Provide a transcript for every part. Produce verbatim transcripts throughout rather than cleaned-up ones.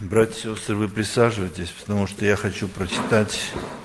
Братья и сестры, вы присаживайтесь, потому что я хочу прочитать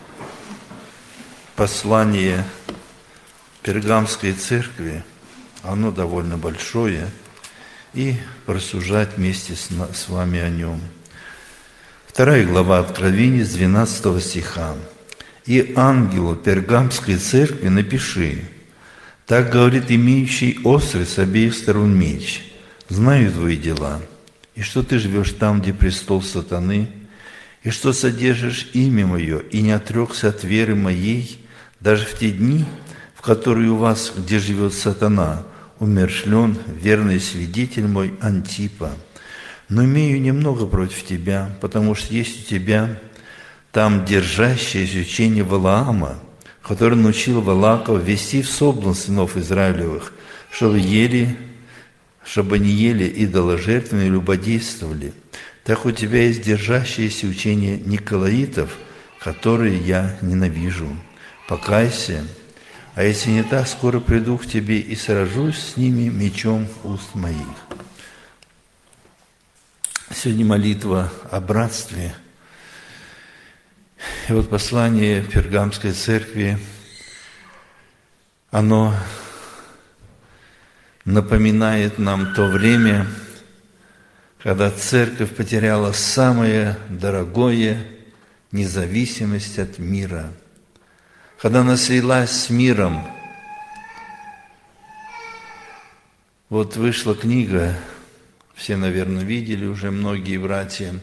послание Пергамской церкви. Оно довольно большое, и порассуждать вместе с, с вами о нем. Вторая глава Откровения с двенадцатого стиха. «И ангелу Пергамской церкви напиши: так говорит имеющий острый с обеих сторон меч. Знаю твои дела, и что ты живешь там, где престол сатаны, и что содержишь имя мое, и не отрекся от веры моей, даже в те дни, в которые у вас, где живет сатана, умершлен верный свидетель мой Антипа. Но имею немного против тебя, потому что есть у тебя там держащееся учение Валаама, который научил Валааков вести в соблазн сынов Израилевых, чтобы ели, чтобы не ели идоложертвенные, любодействовали. Так у тебя есть держащееся учение Николаитов, которые я ненавижу. Покайся, а если не так, скоро приду к тебе и сражусь с ними мечом уст моих». Сегодня молитва о братстве. И вот послание Пергамской церкви, оно напоминает нам то время, когда церковь потеряла самое дорогое – независимость от мира. Когда она слилась с миром. Вот вышла книга, все, наверное, видели уже многие братья,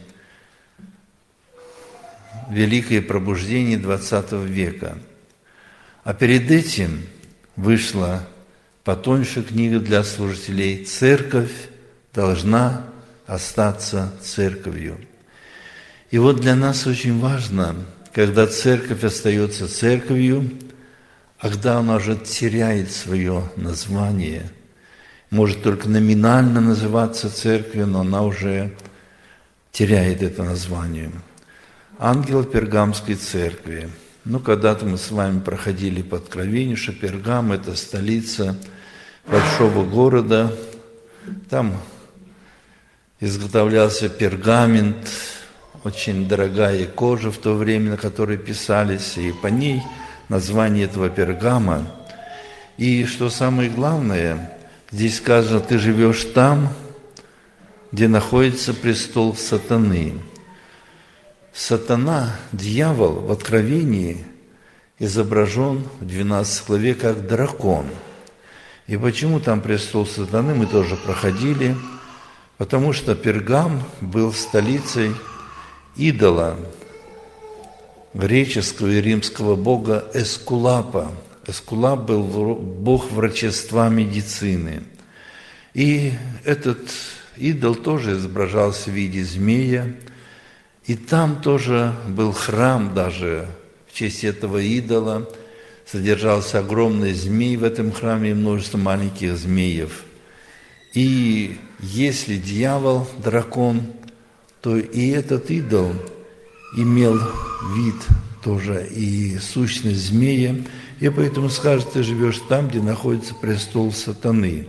«Великое пробуждение двадцатого века». А перед этим вышла потоньше книга для служителей «Церковь должна остаться церковью». И вот для нас очень важно, когда церковь остается церковью, а когда она уже теряет свое название, может только номинально называться церковью, но она уже теряет это название. Ангел Пергамской церкви. Ну, когда-то мы с вами проходили по Откровению, что Пергам – это столица большого города. Там изготовлялся пергамент, очень дорогая кожа в то время, на которой писались, и по ней название этого Пергама. И что самое главное, здесь сказано: ты живешь там, где находится престол сатаны. Сатана, дьявол, в Откровении изображен в двенадцатой главе как дракон. И почему там престол сатаны, мы тоже проходили, потому что Пергам был столицей идола греческого и римского бога Эскулапа. Эскулап был бог врачества, медицины. И этот идол тоже изображался в виде змея. И там тоже был храм даже в честь этого идола. Содержался огромный змей в этом храме и множество маленьких змеев. И если дьявол – дракон, то и этот идол имел вид тоже и сущность змея. И поэтому скажет: ты живешь там, где находится престол сатаны.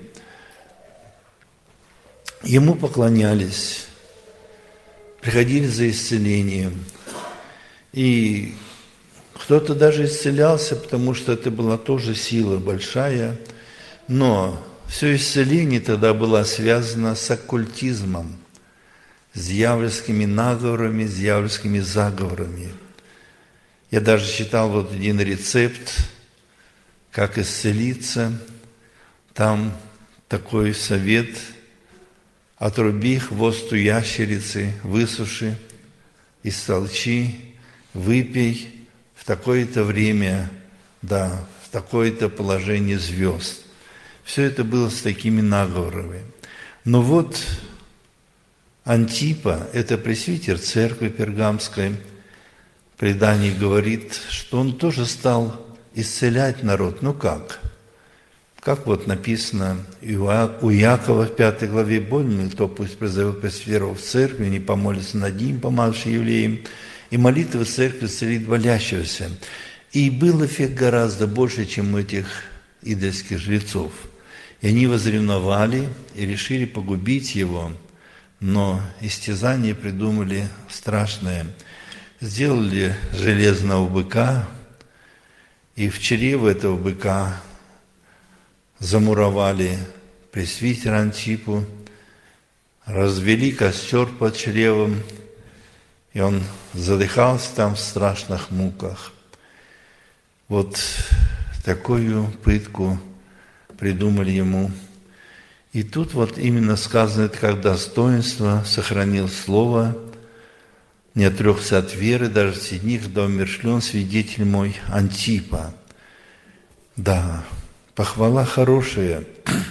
Ему поклонялись, приходили за исцелением. И кто-то даже исцелялся, потому что это была тоже сила большая. Но все исцеление тогда было связано с оккультизмом, с дьявольскими наговорами, с дьявольскими заговорами. Я даже читал вот один рецепт, как исцелиться. Там такой совет: отруби хвост у ящерицы, высуши, истолчи, выпей в такое-то время, да, в такое-то положение звезд. Все это было с такими наговорами. Но вот Антипа, это пресвитер церкви Пергамской, в предании говорит, что он тоже стал исцелять народ. Ну как? Как вот написано у Иакова в пятой главе: «Больный, кто пусть призовет пресвитеров в церкви, не помолится над ним, помазавший евреем, и молитва церкви исцелит болящегося». И был эффект гораздо больше, чем у этих идольских жрецов. И они возревновали и решили погубить его. но истязание придумали страшное. Сделали железного быка, и в чрево этого быка замуровали пресвитера Антипу, развели костер под чревом, и он задыхался там в страшных муках. Вот такую пытку придумали ему. И тут вот именно сказано, это как достоинство, сохранил слово, не отрекся от веры, даже среди них, когда умершлен свидетель мой Антипа. Да, похвала хорошая,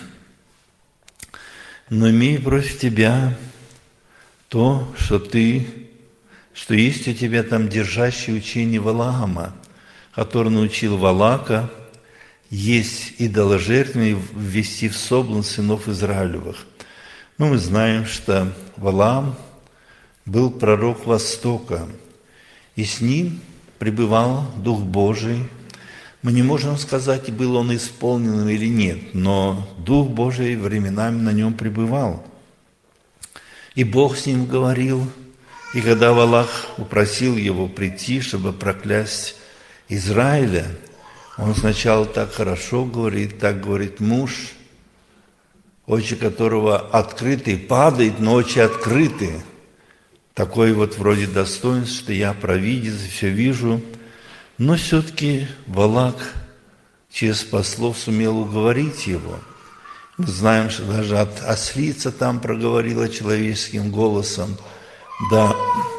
но имею против тебя то, что ты, что есть у тебя там держащее учение Валаама, который научил Валака есть идоложертвенные, ввести в соблазн сынов Израилевых. Ну, мы знаем, что Валаам был пророк Востока, и с ним пребывал Дух Божий. Мы не можем сказать, был он исполнен или нет, но Дух Божий временами на нем пребывал. И Бог с ним говорил, и когда Валах упросил его прийти, чтобы проклясть Израиля, он сначала так хорошо говорит, так говорит муж, очи которого открыты, падает, но очи открыты. Такой вот вроде достоинств, что я провидец, все вижу. Но все-таки Валак через послов сумел уговорить его. Мы знаем, что даже от ослица там проговорила человеческим голосом. Да,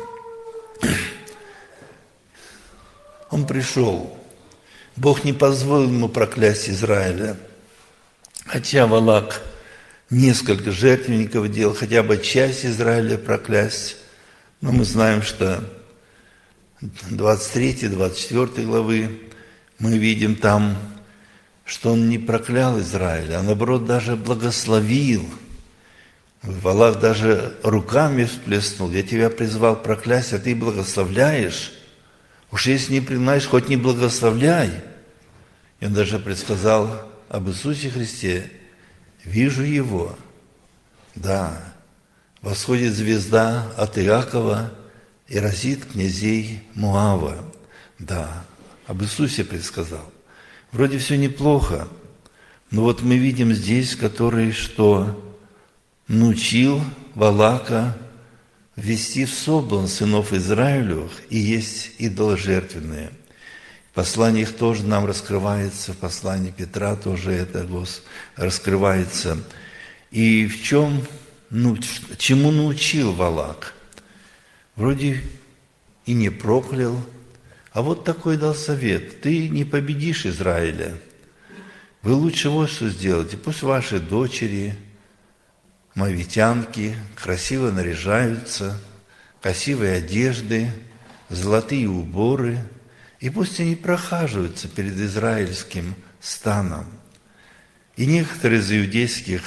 он пришел. Бог не позволил ему проклясть Израиля. Хотя Валак несколько жертвенников делал, хотя бы часть Израиля проклясть. Но мы знаем, что двадцать третьей, двадцать четвёртой главы мы видим там, что он не проклял Израиля, а наоборот даже благословил. Валак даже руками всплеснул. Я тебя призвал проклясть, а ты благословляешь. Уж если не принимаешь, хоть не благословляй. И он даже предсказал об Иисусе Христе. Вижу Его. Да, восходит звезда от Иакова и разит князей Моава. Да, об Иисусе предсказал. Вроде все неплохо, но вот мы видим здесь, который что научил Валака ввести в соблазн сынов Израилевых, и есть идоложертвенные. В посланиях тоже нам раскрывается, в послании Петра тоже это раскрывается. И в чем, ну, чему научил Валак? Вроде и не проклял, а вот такой дал совет. Ты не победишь Израиля. Вы лучше вот что сделайте. Пусть ваши дочери, моавитянки, красиво наряжаются, красивые одежды, золотые уборы, и пусть они прохаживаются перед израильским станом. И некоторые из иудейских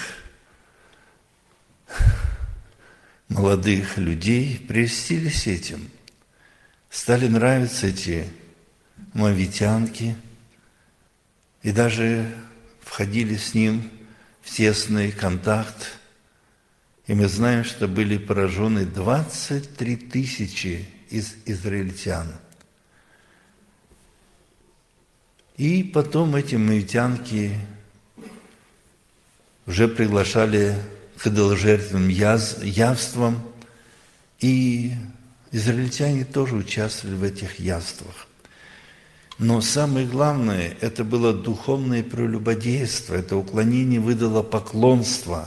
молодых людей прельстились этим, стали нравиться эти моавитянки, и даже входили с ним в тесный контакт. И мы знаем, что были поражены двадцать три тысячи из израильтян. И потом эти моавитянки уже приглашали к идоложертвенным явствам, и израильтяне тоже участвовали в этих явствах. Но самое главное, это было духовное прелюбодейство, это уклонение выдало поклонство.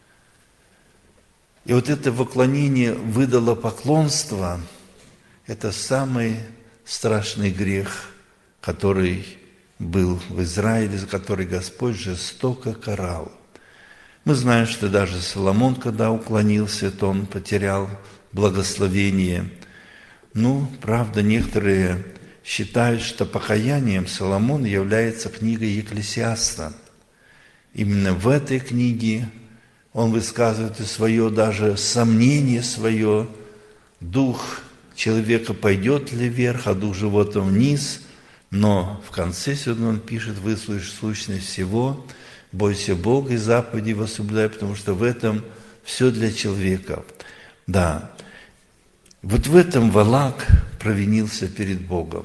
И вот это поклонение выдало поклонство, это самый страшный грех, который был в Израиле, за который Господь жестоко карал. Мы знаем, что даже Соломон, когда уклонился, то он потерял благословение. Ну, правда, некоторые считают, что покаянием Соломон является книгой Екклесиаста. Именно в этой книге он высказывает и свое даже сомнение свое. Дух человека пойдет ли вверх, а дух животного вниз. Но в конце сегодня он пишет: «Выслушай сущность всего, бойся Бога и заповедей его соблюдай, потому что в этом все для человека». Да. Вот в этом Валак провинился перед Богом.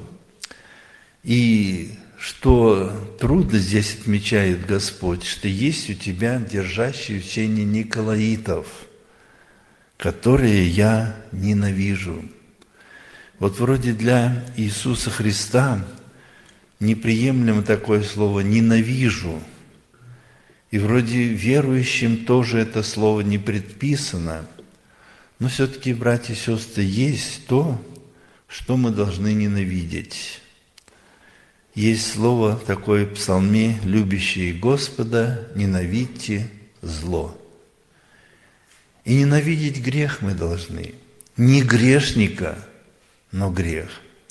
И что трудно здесь отмечает Господь, что есть у тебя держащие учение Николаитов, которые я ненавижу. Вот вроде для Иисуса Христа неприемлемо такое слово «ненавижу». И вроде верующим тоже это слово не предписано. Но все-таки, братья и сестры, есть то, что мы должны ненавидеть. Есть слово такое в псалме: «Любящие Господа, ненавидьте зло». И ненавидеть грех мы должны. Не грешника, но грех.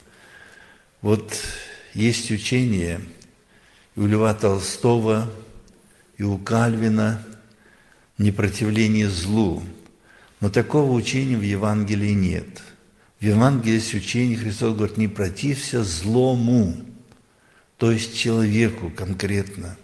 Вот есть учение и у Льва Толстого, и у Кальвина непротивление злу. Но такого учения в Евангелии нет. В Евангелии есть учение, Христос говорит: не протився злому, то есть человеку конкретно.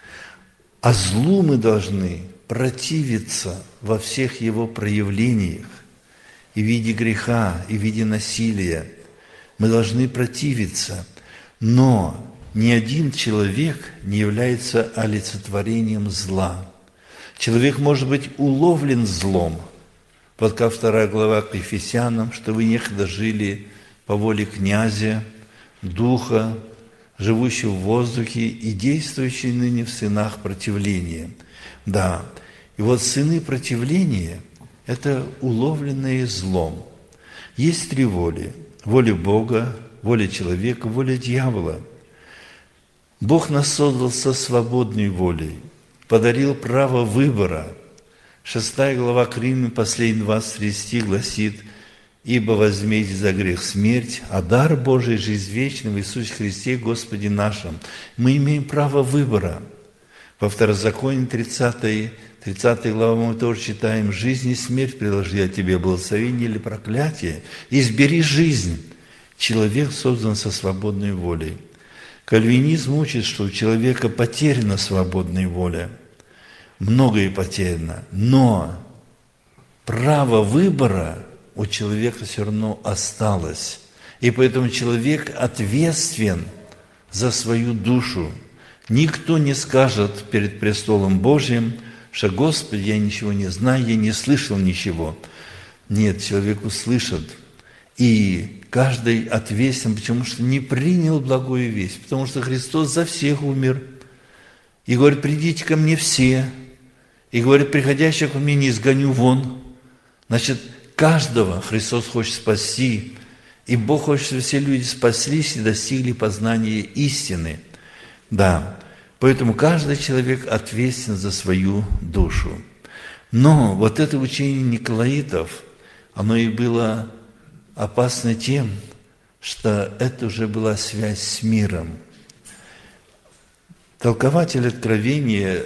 А злу мы должны противиться во всех его проявлениях, и в виде греха, и в виде насилия. Мы должны противиться. Но ни один человек не является олицетворением зла. Человек может быть уловлен злом. Вот как вторая глава к Ефесянам, что вы некогда жили по воле князя, духа, живущего в воздухе и действующий ныне в сынах противления. Да, и вот сыны противления – это уловленные злом. Есть три воли – воля Бога, воля человека, воля дьявола. Бог нас создал со свободной волей, подарил право выбора. Шестая глава к Римлянам, последний двадцать три стих гласит: «Ибо возмездие за грех смерть, а дар Божий – жизнь вечная в Иисусе Христе Господе нашим». Мы имеем право выбора. Во Второзаконии тридцатой, тридцатой главе мы тоже читаем: «Жизнь и смерть предложи я тебе, благословение или проклятие. Избери жизнь». Человек создан со свободной волей. Кальвинизм учит, что у человека потеряна свободная воля. Многое потеряно. Но право выбора у человека все равно осталось. И поэтому человек ответственен за свою душу. Никто не скажет перед престолом Божьим, что: «Господи, я ничего не знаю, я не слышал ничего». Нет, человек услышит. И каждый ответственен, потому что не принял благую весть, потому что Христос за всех умер. И говорит: «Придите ко мне все». И говорит: «Приходящих ко мне не изгоню вон». Значит, каждого Христос хочет спасти, и Бог хочет, чтобы все люди спаслись и достигли познания истины. Да, поэтому каждый человек ответственен за свою душу. Но вот это учение Николаитов, оно и было опасно тем, что это уже была связь с миром. Толкователь Откровения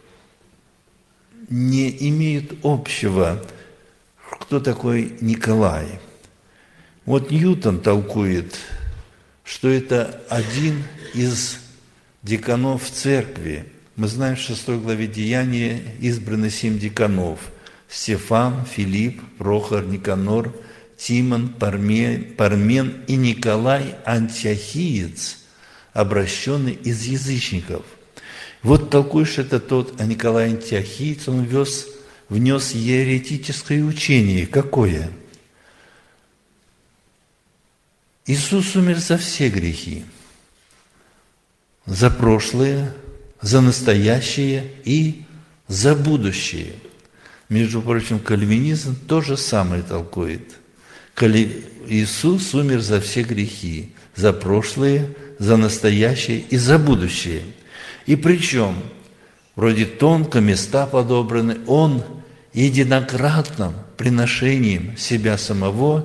не имеет общего, кто такой Николай. Вот Ньютон толкует, что это один из деканов церкви. Мы знаем, в шестой главе Деяния избраны семь деканов: Стефан, Филипп, Прохор, Никанор, Тимон, Пармен, Пармен и Николай Антиохиец, обращенный из язычников. Вот толкуешь это тот, а Николай Антиохиец, он вез, внес еретическое учение. Какое? Иисус умер за все грехи. За прошлое, за настоящее и за будущее. Между прочим, кальвинизм то же самое толкует. Иисус умер за все грехи, за прошлое, за настоящее и за будущее. И причем, вроде тонко места подобраны, Он единократным приношением себя самого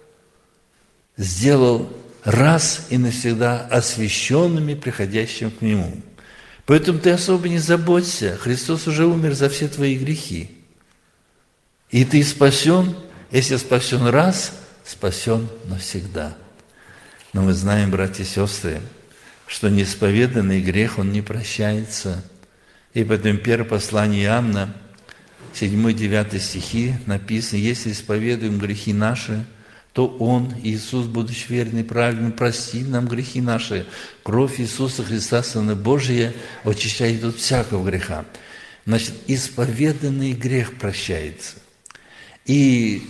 сделал раз и навсегда освященными, приходящим к Нему. Поэтому ты особо не заботься, Христос уже умер за все твои грехи. И ты спасен, если спасен раз, спасен навсегда. Но мы знаем, братья и сестры, что неисповеданный грех, он не прощается. И поэтому первое послание Иоанна, седьмой-девятый стихи написано: «Если исповедуем грехи наши, то Он, Иисус, будучи верный и праведный, простит нам грехи наши. Кровь Иисуса Христа, Сына Божия, очищает от всякого греха». Значит, исповеданный грех прощается. И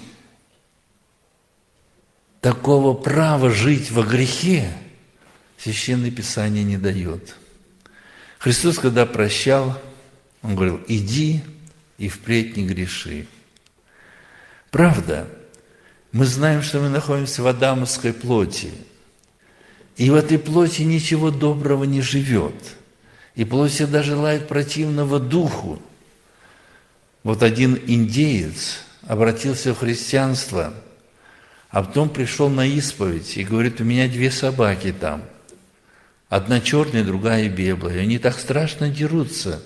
такого права жить во грехе Священное Писание не дает. Христос, когда прощал, Он говорил: «Иди и впредь не греши». Правда, мы знаем, что мы находимся в адамовской плоти, и в этой плоти ничего доброго не живет, и плоть всегда желает противного духу. Вот один индеец обратился в христианство, а потом пришел на исповедь и говорит: «У меня две собаки там, одна черная, другая белая, и они так страшно дерутся».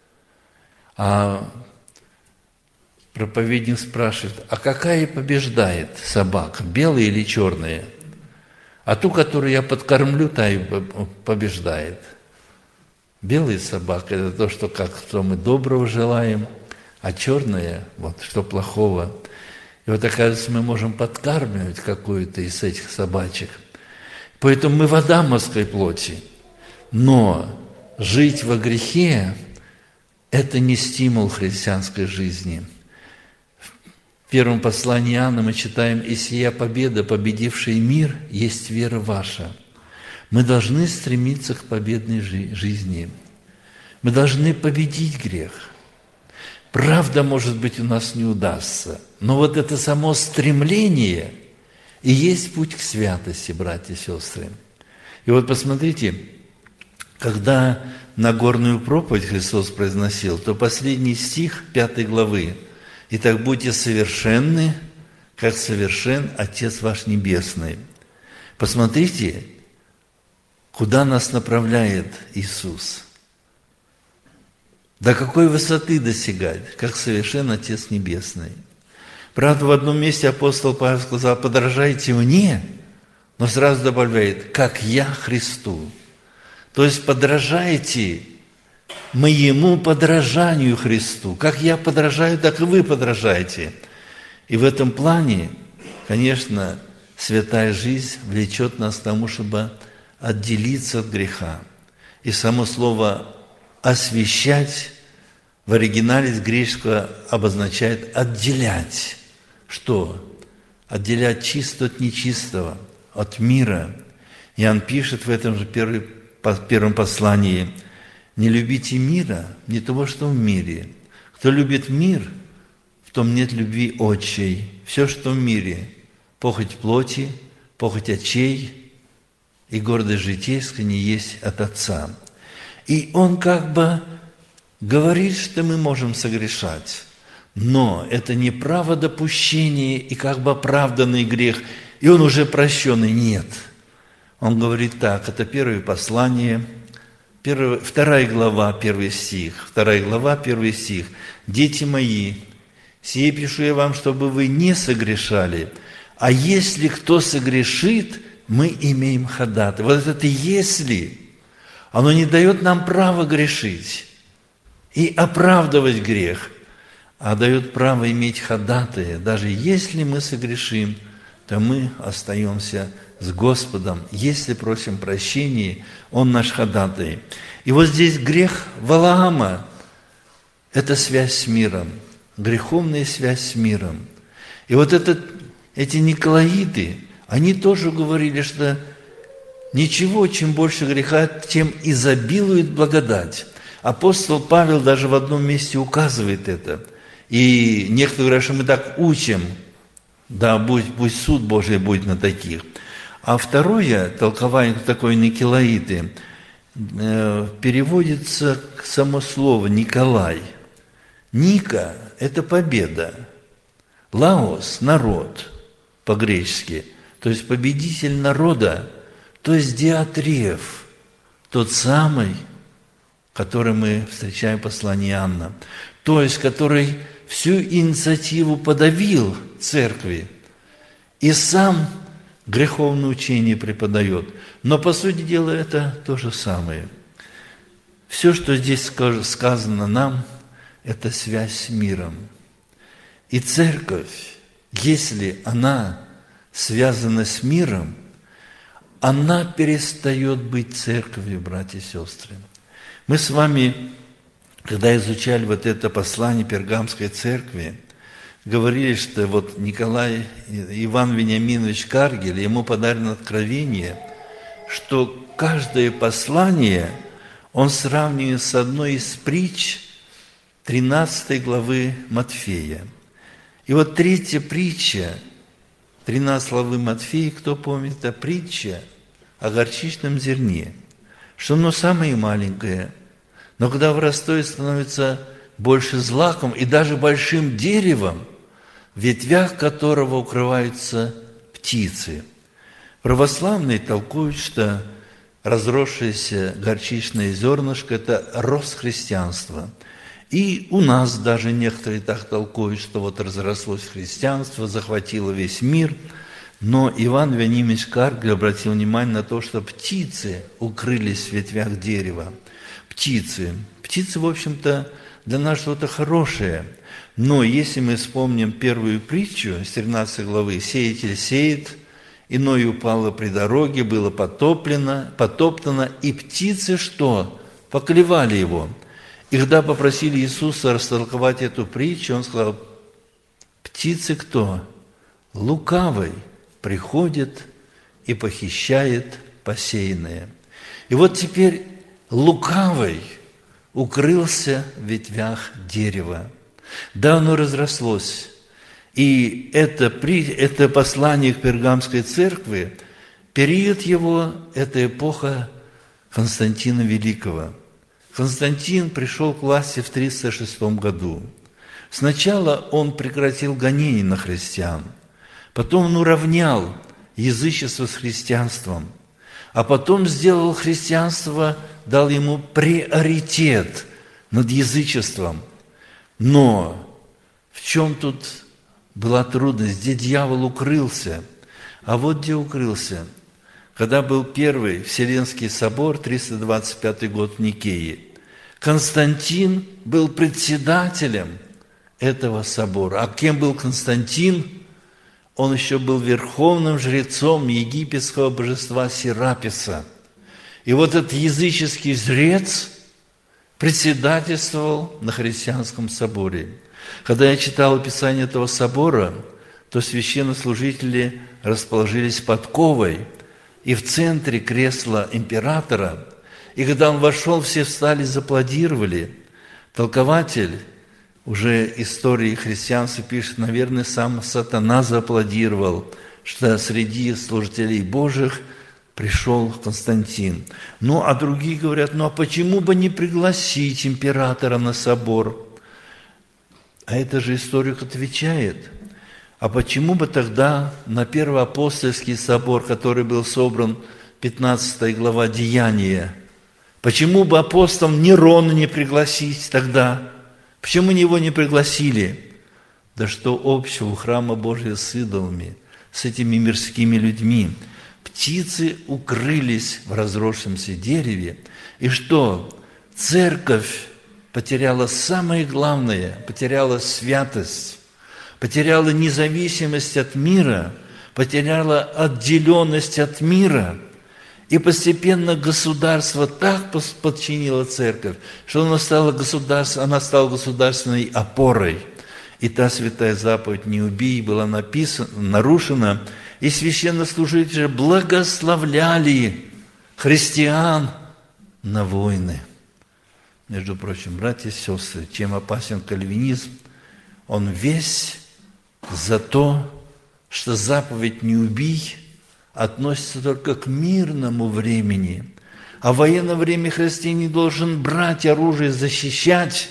А проповедник спрашивает: «А какая побеждает собака, белая или черная?» «А ту, которую я подкормлю, та и побеждает». Белая собака – это то, что, как, что мы доброго желаем, а черная – вот что плохого. И вот, оказывается, мы можем подкармливать какую-то из этих собачек. Поэтому мы в адамовской плоти. Но жить во грехе – это не стимул христианской жизни. В первом послании Иоанна мы читаем: «И сия победа, победившая мир, есть вера ваша». Мы должны стремиться к победной жизни. Мы должны победить грех. Правда, может быть, у нас не удастся, но вот это само стремление и есть путь к святости, братья и сестры. И вот посмотрите, когда Нагорную проповедь Христос произносил, то последний стих пятой главы: «Итак, будьте совершенны, как совершен Отец ваш Небесный». Посмотрите, куда нас направляет Иисус. До какой высоты достигать, как совершен Отец Небесный. Правда, в одном месте апостол Павел сказал: «Подражайте мне», но сразу добавляет: «как я Христу». То есть подражайте моему подражанию Христу. Как я подражаю, так и вы подражаете. И в этом плане, конечно, святая жизнь влечет нас к тому, чтобы отделиться от греха. И само слово «освящать» в оригинале с греческого обозначает «отделять». Что? Отделять чисто от нечистого, от мира. Иоанн пишет в этом же первом послании: «Не любите мира, не того, что в мире. Кто любит мир, в том нет любви отчей. Все, что в мире, похоть плоти, похоть очей и гордость житейская не есть от Отца». И он как бы говорит, что мы можем согрешать, но это не право допущения и как бы оправданный грех, и он уже прощенный. Нет. Он говорит так, это первое послание, первое, вторая глава, первый стих, вторая глава, первый стих. «Дети мои, сие пишу я вам, чтобы вы не согрешали, а если кто согрешит, мы имеем ходатай». Вот это «если», оно не дает нам права грешить и оправдывать грех, а дает право иметь ходатая. Даже если мы согрешим, то мы остаемся с Господом. Если просим прощения, Он наш ходатай. И вот здесь грех Валаама – это связь с миром, греховная связь с миром. И вот этот, эти николаиты, они тоже говорили, что ничего, чем больше греха, тем изобилует благодать. Апостол Павел даже в одном месте указывает это. И некоторые говорят, что мы так учим, да, пусть, пусть суд Божий будет на таких. А второе толкование такой николаиты э, переводится к само слово «Николай». Ника – это победа. Лаос – народ по-гречески, то есть победитель народа, то есть Диатреф, тот самый, который мы встречаем в послании Иоанна, то есть который всю инициативу подавил церкви и сам греховное учение преподает. Но, по сути дела, это то же самое. Все, что здесь сказано нам, это связь с миром. И церковь, если она связана с миром, она перестает быть церковью, братья и сестры. Мы с вами, когда изучали вот это послание Пергамской церкви, говорили, что вот Николай Иван Вениаминович Каргель, ему подарено откровение, что каждое послание он сравнивает с одной из притч тринадцатой главы Матфея. И вот третья притча, тринадцатой главы Матфея, кто помнит, это притча о горчичном зерне, что оно самое маленькое, но когда вырастает, становится больше злаком и даже большим деревом, в ветвях которого укрываются птицы. Православные толкуют, что разросшееся горчичное зернышко – это рост христианства. И у нас даже некоторые так толкуют, что вот разрослось христианство, захватило весь мир. Но Иван Вениаминович Каргель обратил внимание на то, что птицы укрылись в ветвях дерева. Птицы. Птицы, в общем-то, для нас что-то хорошее. Но если мы вспомним первую притчу с тринадцатой главы, «Сеятель сеет, иное упало при дороге, было потоплено, потоптано, и птицы что? Поклевали его». И когда попросили Иисуса растолковать эту притчу, Он сказал: «Птицы кто? Лукавый приходит и похищает посеянное». И вот теперь лукавый укрылся в ветвях дерева. Да, оно разрослось. И это, это послание к Пергамской церкви, период его – это эпоха Константина Великого. Константин пришел к власти в триста шестом году. Сначала он прекратил гонения на христиан, потом он уравнял язычество с христианством, а потом сделал христианство, дал ему приоритет над язычеством. Но в чем тут была трудность? Где дьявол укрылся? А вот где укрылся. Когда был первый Вселенский собор, триста двадцать пятый год в Никее, Константин был председателем этого собора. А кем был Константин? Он еще был верховным жрецом египетского божества Сераписа. И вот этот языческий жрец председательствовал на христианском соборе. Когда я читал описание этого собора, то священнослужители расположились подковой, и в центре кресла императора, и когда он вошел, все встали, зааплодировали. Толкователь уже истории христианства пишет, наверное, сам сатана зааплодировал, что среди служителей Божьих пришел Константин. Ну, а другие говорят, ну, а почему бы не пригласить императора на собор? А это же историк отвечает. А почему бы тогда на Первоапостольский собор, который был собран, пятнадцатая глава Деяния, почему бы апостолом Нерона не пригласить тогда? Почему его не пригласили? Да что общего у храма Божия с идолами, с этими мирскими людьми? Птицы укрылись в разросшемся дереве. И что? Церковь потеряла самое главное, потеряла святость, потеряла независимость от мира, потеряла отделенность от мира. И постепенно государство так подчинило церковь, что она стала, государств... она стала государственной опорой. И та святая заповедь «Не убий» была написана, нарушена, и священнослужители благословляли христиан на войны. Между прочим, братья и сестры, чем опасен кальвинизм? Он весь за то, что заповедь «Не убий» относится только к мирному времени, а в военное время христианин должен брать оружие, защищать.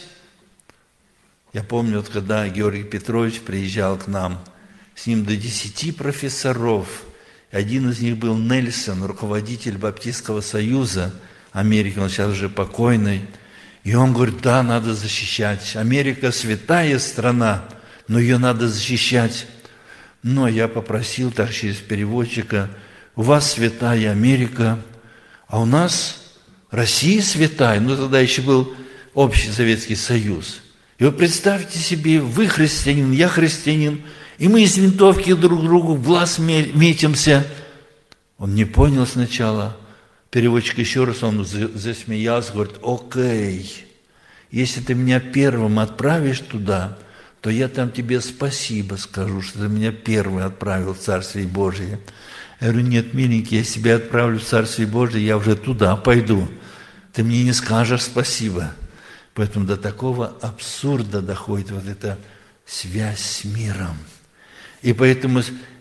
Я помню, вот когда Георгий Петрович приезжал к нам, с ним до десяти профессоров, один из них был Нельсон, руководитель Баптистского союза Америки, он сейчас уже покойный, и он говорит, да, надо защищать. Америка святая страна, но ее надо защищать. Но я попросил так через переводчика, у вас святая Америка, а у нас Россия святая, ну тогда еще был Общий Советский Союз. И вот представьте себе, вы христианин, я христианин, и мы из винтовки друг другу в глаз метимся. Он не понял сначала. Переводчик еще раз, он засмеялся, говорит: окей, если ты меня первым отправишь туда, то я там тебе спасибо скажу, что ты меня первый отправил в Царствие Божие. Я говорю: нет, миленький, если тебя отправлю в Царствие Божие, я уже туда пойду. Ты мне не скажешь спасибо. Поэтому до такого абсурда доходит вот эта связь с миром. И поэтому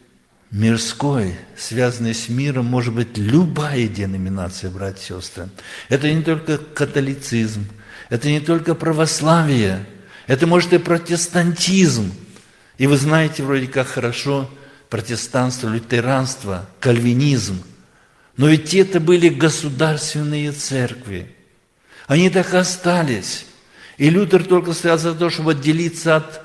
мирской, связанный с миром, может быть любая деноминация, братья и сестры. Это не только католицизм, это не только православие, это может и протестантизм. И вы знаете вроде как хорошо протестанство, лютеранство, кальвинизм. Но ведь это были государственные церкви. Они так и остались. И Лютер только стоял за то, чтобы отделиться от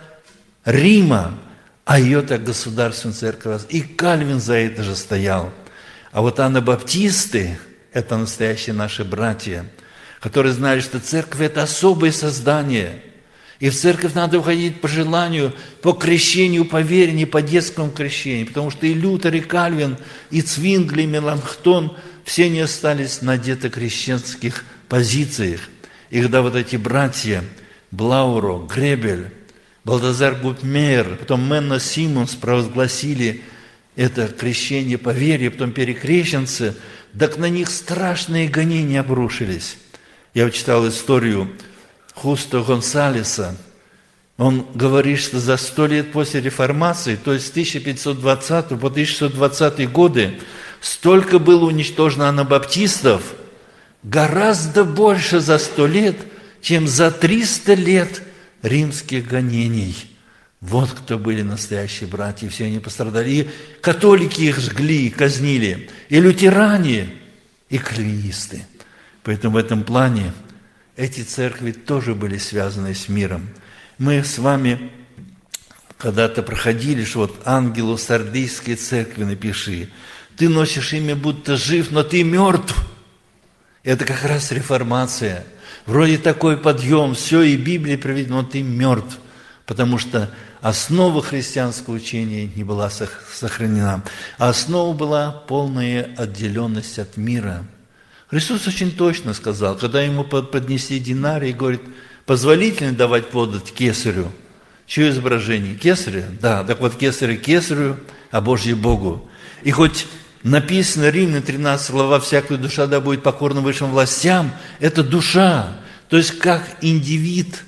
Рима, а ее так государственная церковь. И Кальвин за это же стоял. А вот анабаптисты – это настоящие наши братья, которые знали, что церковь – это особое создание. И в церковь надо уходить по желанию, по крещению, по вере, не по детскому крещению. Потому что и Лютер, и Кальвин, и Цвингли, и Меланхтон – все они остались на детокрещенских позициях. И когда вот эти братья Блауро, Гребель, Бальдазар Гутмейер, потом Менна Симонс провозгласили это крещение по вере, потом перекрещенцы, так на них страшные гонения обрушились. Я вот читал историю Хусто Гонсалеса. Он говорит, что за сто лет после реформации, то есть с тысяча пятьсот двадцатого по тысяча шестьсот двадцатые годы, столько было уничтожено анабаптистов, гораздо больше за сто лет, чем за триста лет римских гонений. Вот кто были настоящие братья, все они пострадали. И католики их жгли, и казнили, и лютеране, и кальвинисты. Поэтому в этом плане эти церкви тоже были связаны с миром. Мы с вами когда-то проходили, что вот ангелу Сардийской церкви напиши: ты носишь имя, будто жив, но ты мертв. Это как раз реформация. Вроде такой подъем, все, и Библия приведена, но ты мертв, потому что основа христианского учения не была сохранена, а основа была полная отделенность от мира. Христос очень точно сказал, когда ему поднесли динарий, говорит: позволительно давать подать кесарю? Чье изображение? Кесаря? Да, так вот кесаря кесарю, а Божье Богу. И хоть написано Римлянам тринадцать глава: всякая душа да будет покорна высшим властям, это душа. То есть как индивид,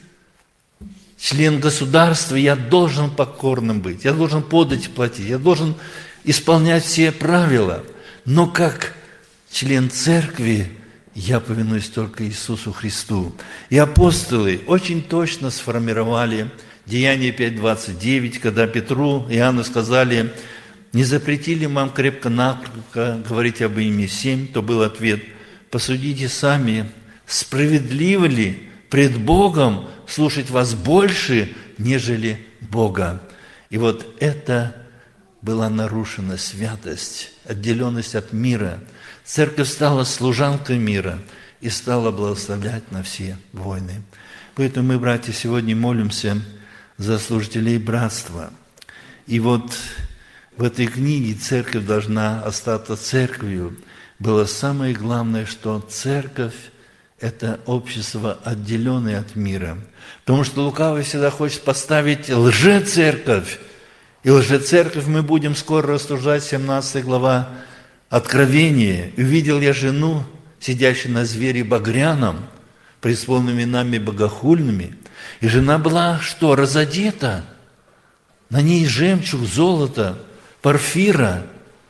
член государства, я должен покорным быть, я должен подать платить, я должен исполнять все правила. Но как член церкви я повинуюсь только Иисусу Христу. И апостолы очень точно сформировали Деяния пять двадцать девять, когда Петру и Иоанну сказали: не запретили вам крепко-накрепко говорить об имени семь, то был ответ: посудите сами, справедливо ли пред Богом слушать вас больше, нежели Бога. И вот это была нарушена святость, отделенность от мира. Церковь стала служанкой мира и стала благословлять на все войны. Поэтому мы, братья, сегодня молимся за служителей братства. И вот в этой книге «Церковь должна остаться церковью» было самое главное, что церковь – это общество, отделенное от мира. Потому что лукавый всегда хочет поставить лжецерковь. И лжецерковь мы будем скоро рассуждать, семнадцатая глава Откровения. «Увидел я жену, сидящую на звере багряном, преисполненными именами богохульными, и жена была что? Разодета. На ней жемчуг, золото, порфира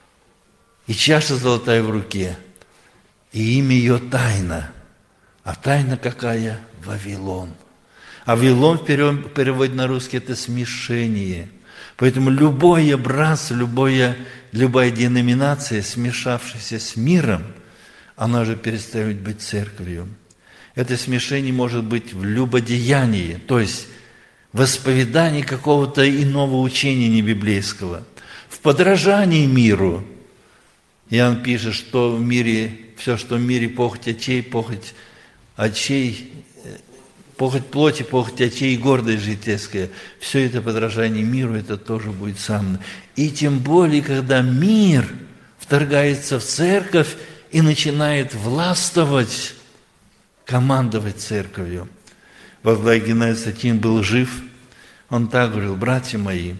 и чаша золотая в руке. И имя ее тайна. А тайна какая? Вавилон». А Вавилон в переводе на русский – это смешение. Поэтому любое братство, любое, любая деноминация, смешавшаяся с миром, она же перестает быть церковью. Это смешение может быть в любодеянии, то есть в исповедании какого-то иного учения небиблейского, в подражании миру. Иоанн пишет, что в мире, все, что в мире, похоть очей, похоть очей, похоть плоти, похоть очей и гордость житейская. Все это подражание миру, это тоже будет самое. И тем более, когда мир вторгается в церковь и начинает властвовать, командовать церковью. Когда Геннадий Сатин был жив, он так говорил: братья мои,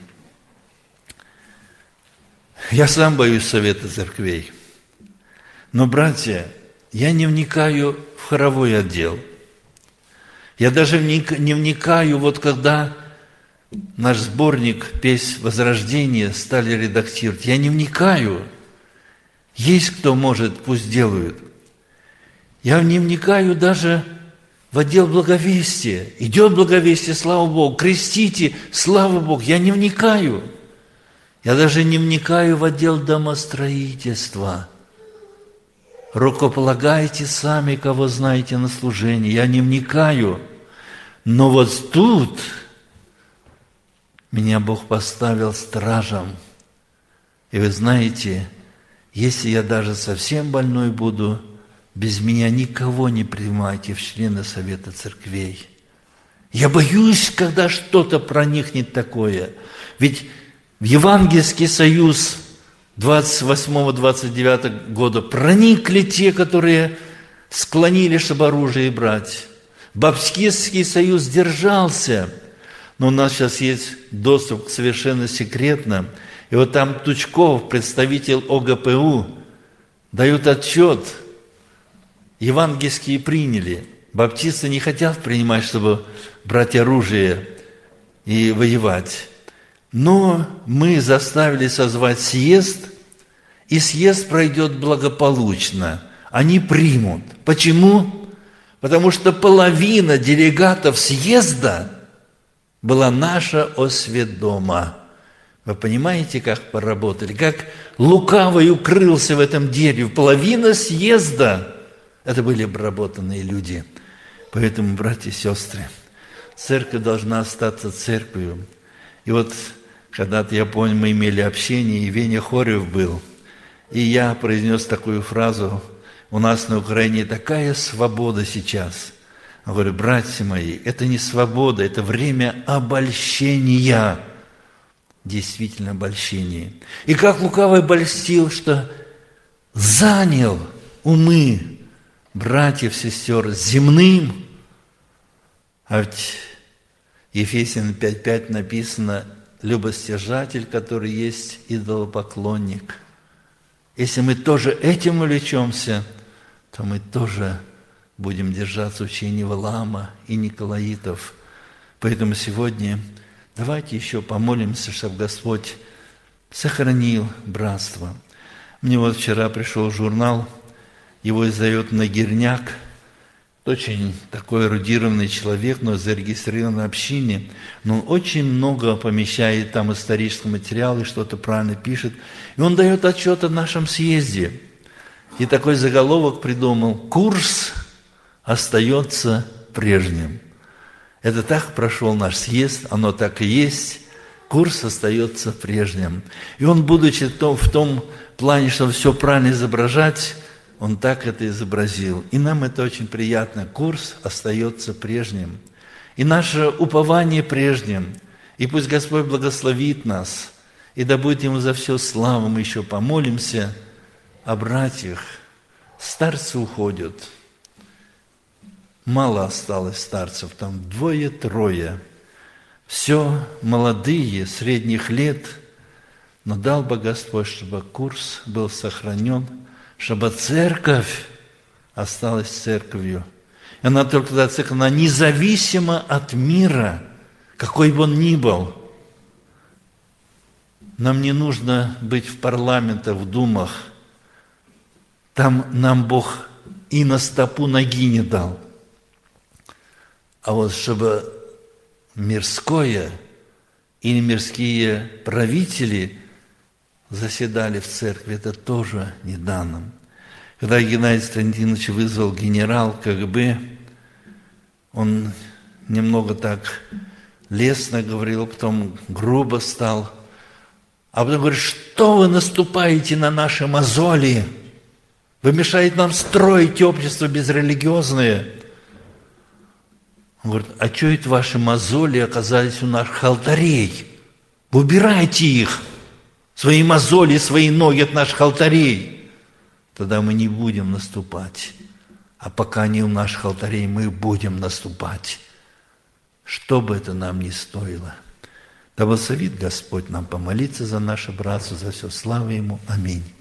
я сам боюсь совета церквей, но, братья, я не вникаю в хоровой отдел. Я даже не вникаю, вот когда наш сборник «Песнь Возрождения» стали редактировать, я не вникаю. Есть кто может, пусть делают. Я не вникаю даже в отдел благовестия. Идет благовестие, слава Богу, крестите, слава Богу. Я не вникаю. Я даже не вникаю в отдел домостроительства. Рукополагайте сами, кого знаете на служении. Я не вникаю. Но вот тут меня Бог поставил стражем. И вы знаете, если я даже совсем больной буду, без меня никого не принимайте в члены Совета Церквей. Я боюсь, когда что-то проникнет такое. Ведь в Евангельский союз двадцать восьмого — двадцать девятого года проникли те, которые склонили, чтобы оружие брать. Баптистский союз держался, но у нас сейчас есть доступ к совершенно секретно. И вот там Тучков, представитель О Г П У, дают отчет. Евангельские приняли. Баптисты не хотят принимать, чтобы брать оружие и воевать. Но мы заставили созвать съезд, и съезд пройдет благополучно. Они примут. Почему? Потому что половина делегатов съезда была наша осведома. Вы понимаете, как поработали? Как лукавый укрылся в этом дереве. Половина съезда – это были обработанные люди. Поэтому, братья и сестры, церковь должна остаться церковью. И вот когда-то, я помню, мы имели общение, и Веня Хорев был. И я произнес такую фразу: у нас на Украине такая свобода сейчас. Я говорю: братья мои, это не свобода, это время обольщения. Действительно обольщение. И как лукавый обольстил, что занял умы братьев, сестер земным. А ведь Ефесянам пять пять написано: любостяжатель, который есть идолопоклонник. Если мы тоже этим увлечемся, то мы тоже будем держаться учения Валаама и Николаитов. Поэтому сегодня давайте еще помолимся, чтобы Господь сохранил братство. Мне вот вчера пришел журнал, его издает Нагирняк, очень такой эрудированный человек, но зарегистрирован в общине, но он очень много помещает там исторического материала и что-то правильно пишет. И он дает отчет о нашем съезде. И такой заголовок придумал: «Курс остается прежним». Это так прошел наш съезд, оно так и есть. Курс остается прежним. И он, будучи в том плане, чтобы все правильно изображать, он так это изобразил. И нам это очень приятно. Курс остается прежним. И наше упование прежним. И пусть Господь благословит нас. И да будет Ему за все слава. Мы еще помолимся о братьях. Старцы уходят. Мало осталось старцев. Там двое-трое. Все молодые, средних лет. Но дал бы Господь, чтобы курс был сохранен, чтобы церковь осталась церковью. И она только тогда церковь, она независима от мира, какой бы он ни был. Нам не нужно быть в парламентах, в думах. Там нам Бог и на стопу ноги не дал. А вот чтобы мирское или мирские правители заседали в церкви, это тоже не дано. Когда Геннадий Константинович вызвал генерал К Г Б, он немного так лестно говорил, потом грубо стал, а потом говорит: что вы наступаете на наши мозоли? Вы мешаете нам строить общество безрелигиозное. Он говорит, а что это ваши мозоли оказались у наших алтарей? Убирайте их, свои мозоли, свои ноги от наших алтарей. Тогда мы не будем наступать. А пока они у наших алтарей, мы будем наступать. Что бы это нам ни стоило. Да благословит Господь нам помолиться за наше братство, за все. Слава Ему. Аминь.